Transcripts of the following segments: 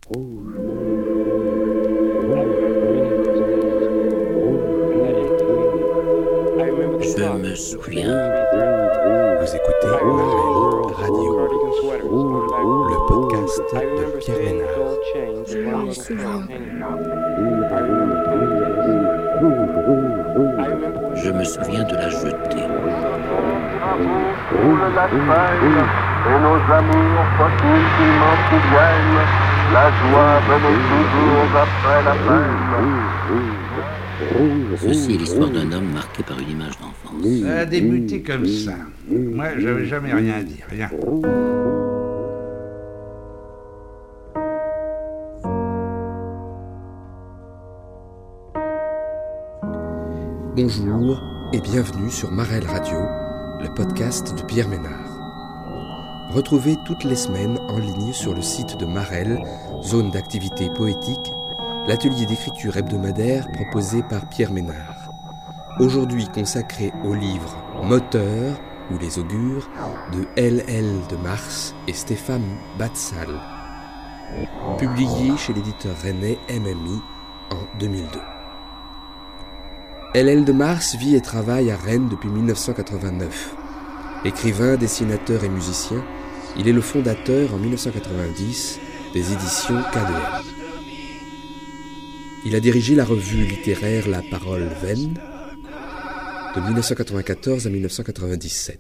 Je me souviens. Vous écoutez Marelle Radio, le podcast de Pierre Ménard. Je me souviens. Je me souviens de la jetée. Roule la feuille, et nos amours faut-ils m'en souviennent. La joie venait toujours après la peine. Ceci est l'histoire d'un homme marqué par une image d'enfance. Ça a débuté comme ça. Moi, j'avais jamais rien dit, rien. Bonjour et bienvenue sur Marelle Radio, le podcast de Pierre Ménard. Retrouvez toutes les semaines en ligne sur le site de Marelle, zone d'activité poétique, l'atelier d'écriture hebdomadaire proposé par Pierre Ménard. Aujourd'hui consacré au livre Moteur ou les augures de L.L. de Mars et Stéphane Batsal, publié chez l'éditeur rennais MMI en 2002. L.L. de Mars vit et travaille à Rennes depuis 1989. Écrivain, dessinateur et musicien, il est le fondateur en 1990 des éditions K2M. Il a dirigé la revue littéraire La Parole Vaine de 1994 à 1997.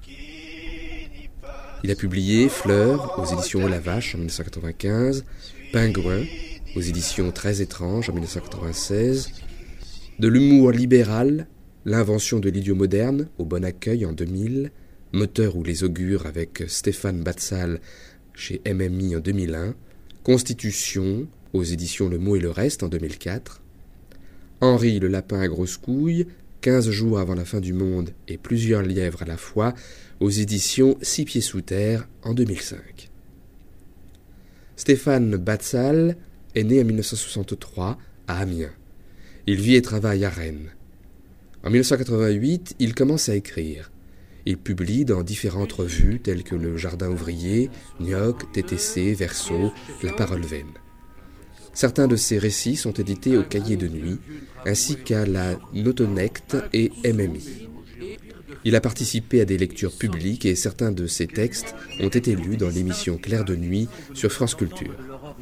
Il a publié Fleurs aux éditions La Vache en 1995, Pingouin aux éditions Très étranges en 1996, De l'humour libéral, l'invention de l'idiot moderne au Bon Accueil en 2000, Moteur ou les augures avec Stéphane Batsal chez MMI en 2001, Constitution aux éditions Le Mot et le Reste en 2004, Henri le lapin à grosses couilles, 15 jours avant la fin du monde et plusieurs lièvres à la fois aux éditions Six pieds sous terre en 2005. Stéphane Batsal est né en 1963 à Amiens. Il vit et travaille à Rennes. En 1988, il commence à écrire. Il publie dans différentes revues telles que Le Jardin ouvrier, Gnoc, TTC, Verso, La Parole Vaine. Certains de ses récits sont édités au Cahier de Nuit, ainsi qu'à la Notonect et MMI. Il a participé à des lectures publiques et certains de ses textes ont été lus dans l'émission Clair de Nuit sur France Culture.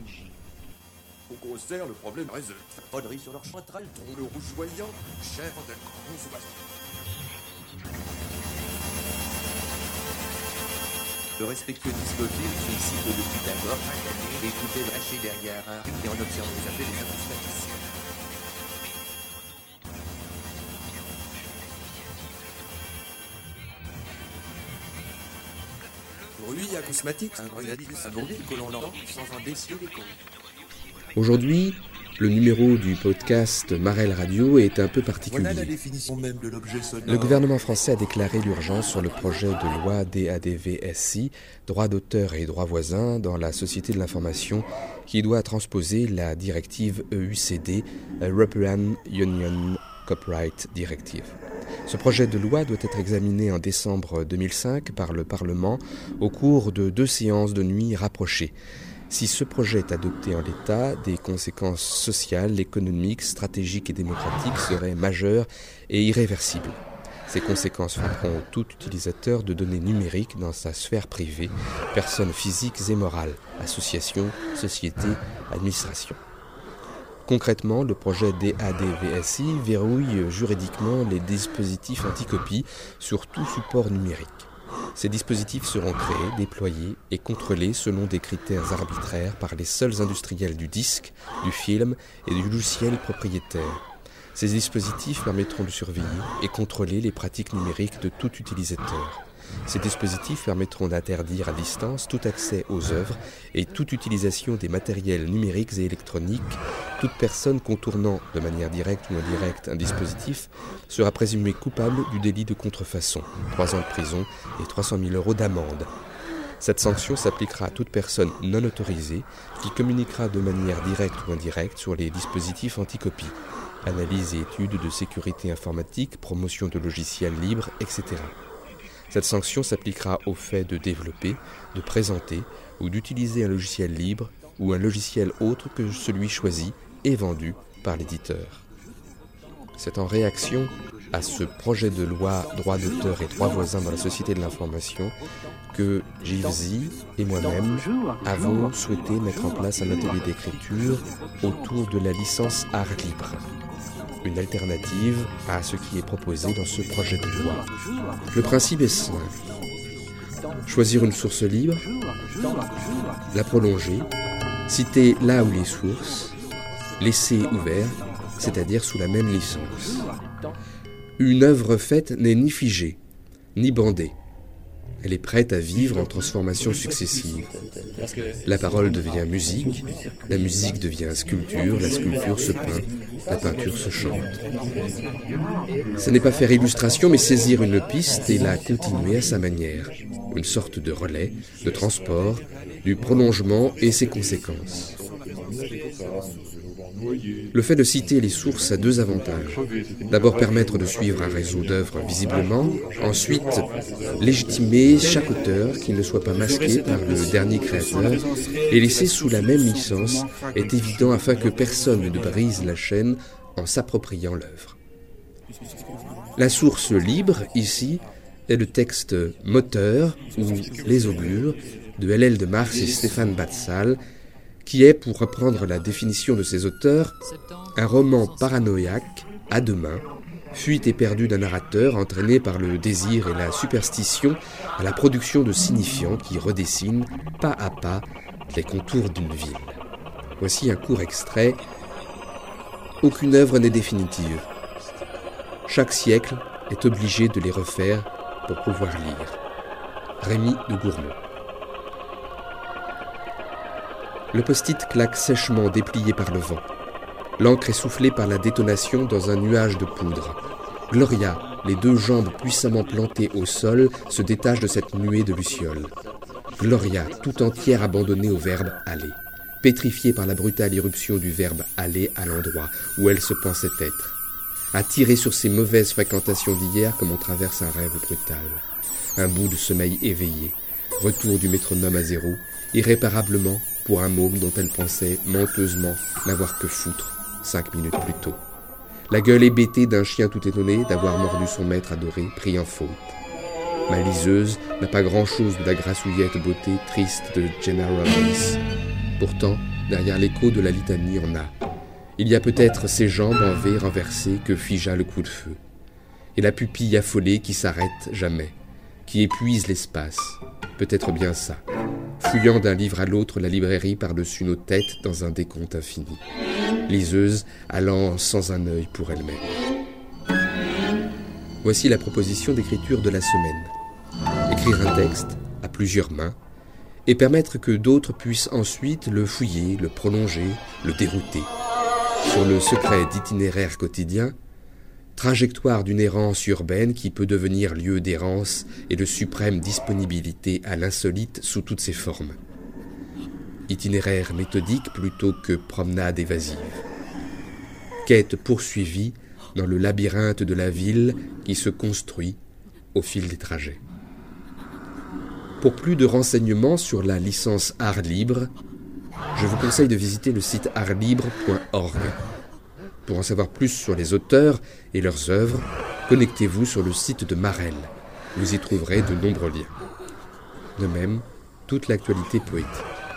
Le problème reste la poderie sur leur chanterelle, dont le rougeoyant, chèvre de gros oiseaux. Le respectueux discophile félicite le Pythagore, écoutez lâcher derrière un et en observant les appels des acousmaticiens. Pour lui, acousmatique, un grenadier abourdi que l'on entend sans imbécile des cons. Aujourd'hui, le numéro du podcast Marelle Radio est un peu particulier. Voilà la définition même de l'objet sonore. Le gouvernement français a déclaré l'urgence sur le projet de loi DADVSI, droit d'auteur et droit voisin, dans la société de l'information, qui doit transposer la directive EUCD, European Union Copyright Directive. Ce projet de loi doit être examiné en décembre 2005 par le Parlement au cours de 2 séances de nuit rapprochées. Si ce projet est adopté en l'état, des conséquences sociales, économiques, stratégiques et démocratiques seraient majeures et irréversibles. Ces conséquences frapperont tout utilisateur de données numériques dans sa sphère privée, personnes physiques et morales, associations, sociétés, administrations. Concrètement, le projet DADVSI verrouille juridiquement les dispositifs anti-copie sur tout support numérique. Ces dispositifs seront créés, déployés et contrôlés selon des critères arbitraires par les seuls industriels du disque, du film et du logiciel propriétaire. Ces dispositifs permettront de surveiller et contrôler les pratiques numériques de tout utilisateur. Ces dispositifs permettront d'interdire à distance tout accès aux œuvres et toute utilisation des matériels numériques et électroniques. Toute personne contournant de manière directe ou indirecte un dispositif sera présumée coupable du délit de contrefaçon, 3 ans de prison et 300 000 € d'amende. Cette sanction s'appliquera à toute personne non autorisée qui communiquera de manière directe ou indirecte sur les dispositifs anti-copie. Analyse et études de sécurité informatique, promotion de logiciels libres, etc. Cette sanction s'appliquera au fait de développer, de présenter ou d'utiliser un logiciel libre ou un logiciel autre que celui choisi et vendu par l'éditeur. C'est en réaction à ce projet de loi droit d'auteur et droit voisin dans la société de l'information que Givesy et moi-même avons souhaité mettre en place un atelier d'écriture autour de la licence art libre, une alternative à ce qui est proposé dans ce projet de loi. Le principe est simple. Choisir une source libre, la prolonger, citer là où les sources, laisser ouvert, c'est-à-dire sous la même licence. Une œuvre faite n'est ni figée, ni bandée. Elle est prête à vivre en transformations successives. La parole devient musique, la musique devient sculpture, la sculpture se peint, la peinture se chante. Ce n'est pas faire illustration, mais saisir une piste et la continuer à sa manière. Une sorte de relais, de transport, du prolongement et ses conséquences. Le fait de citer les sources a deux avantages. D'abord permettre de suivre un réseau d'œuvres visiblement, ensuite légitimer chaque auteur qui ne soit pas masqué par le dernier créateur et laisser sous la même licence est évident afin que personne ne brise la chaîne en s'appropriant l'œuvre. La source libre, ici, est le texte moteur ou Les Augures de Hellel de Marx et Stéphane Batzal, qui est, pour reprendre la définition de ses auteurs, un roman paranoïaque, à deux mains, fuite éperdue d'un narrateur entraîné par le désir et la superstition à la production de signifiants qui redessinent, pas à pas, les contours d'une ville. Voici un court extrait. Aucune œuvre n'est définitive. Chaque siècle est obligé de les refaire pour pouvoir lire. Rémy de Gourmont. Le post-it claque sèchement déplié par le vent. L'encre est soufflée par la détonation dans un nuage de poudre. Gloria, les deux jambes puissamment plantées au sol, se détache de cette nuée de lucioles. Gloria, tout entière abandonnée au verbe « aller », pétrifiée par la brutale irruption du verbe « aller » à l'endroit où elle se pensait être. Attirée sur ses mauvaises fréquentations d'hier comme on traverse un rêve brutal. Un bout de sommeil éveillé, retour du métronome à zéro, irréparablement pour un môme dont elle pensait menteusement n'avoir que foutre 5 minutes plus tôt. La gueule hébétée d'un chien tout étonné d'avoir mordu son maître adoré, pris en faute. Ma liseuse n'a pas grand-chose de la grassouillette beauté triste de Jenna Rollins. Pourtant, derrière l'écho de la litanie en a. Il y a peut-être ces jambes en V renversées que figea le coup de feu. Et la pupille affolée qui s'arrête jamais, qui épuise l'espace. Peut-être bien ça. Fouillant d'un livre à l'autre la librairie par-dessus nos têtes dans un décompte infini. Liseuse allant sans un œil pour elle-même. Voici la proposition d'écriture de la semaine. Écrire un texte à plusieurs mains et permettre que d'autres puissent ensuite le fouiller, le prolonger, le dérouter. Sur le secret d'itinéraire quotidien, trajectoire d'une errance urbaine qui peut devenir lieu d'errance et de suprême disponibilité à l'insolite sous toutes ses formes. Itinéraire méthodique plutôt que promenade évasive. Quête poursuivie dans le labyrinthe de la ville qui se construit au fil des trajets. Pour plus de renseignements sur la licence Art Libre, je vous conseille de visiter le site artlibre.org. Pour en savoir plus sur les auteurs et leurs œuvres, connectez-vous sur le site de Marel. Vous y trouverez de nombreux liens. De même, toute l'actualité poétique.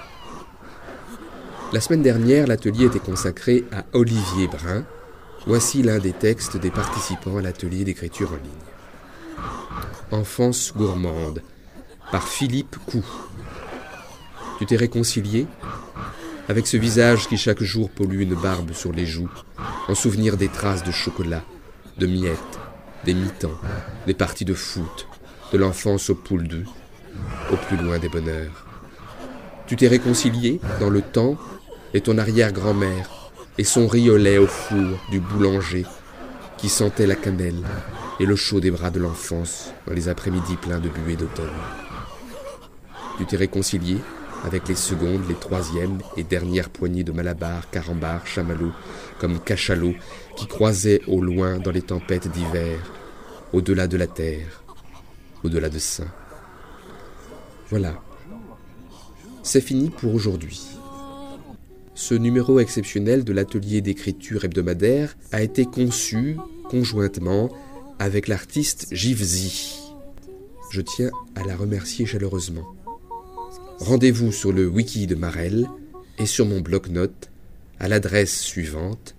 La semaine dernière, l'atelier était consacré à Olivier Brun. Voici l'un des textes des participants à l'atelier d'écriture en ligne. Enfance gourmande, par Philippe Cou. Tu t'es réconcilié avec ce visage qui chaque jour pollue une barbe sur les joues, en souvenir des traces de chocolat, de miettes, des mi-temps, des parties de foot, de l'enfance au poule d'œufs, au plus loin des bonheurs. Tu t'es réconcilié dans le temps et ton arrière-grand-mère et son riz au lait au four du boulanger qui sentait la cannelle et le chaud des bras de l'enfance dans les après-midi pleins de buée d'automne. Tu t'es réconcilié avec les secondes, les troisièmes et dernières poignées de Malabar, Carambar, Chamallow, comme cachalots qui croisaient au loin dans les tempêtes d'hiver, au-delà de la terre, au-delà de ça. Voilà. C'est fini pour aujourd'hui. ce numéro exceptionnel de l'atelier d'écriture hebdomadaire a été conçu conjointement avec l'artiste Givzi. Je tiens à la remercier chaleureusement. Rendez-vous sur le wiki de Marel et sur mon bloc-notes à l'adresse suivante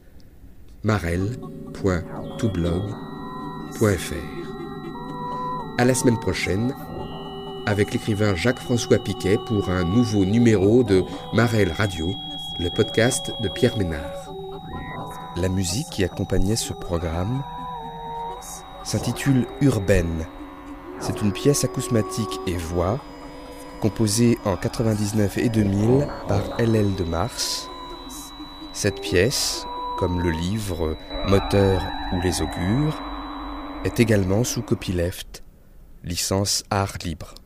marel.toblog.fr. À la semaine prochaine avec l'écrivain Jacques-François Piquet pour un nouveau numéro de Marel Radio, le podcast de Pierre Ménard. La musique qui accompagnait ce programme s'intitule Urbaine. C'est une pièce acousmatique et voix composée en 99 et 2000 par LL de Mars. Cette pièce, comme le livre Moteur ou les augures, est également sous copyleft, licence art libre.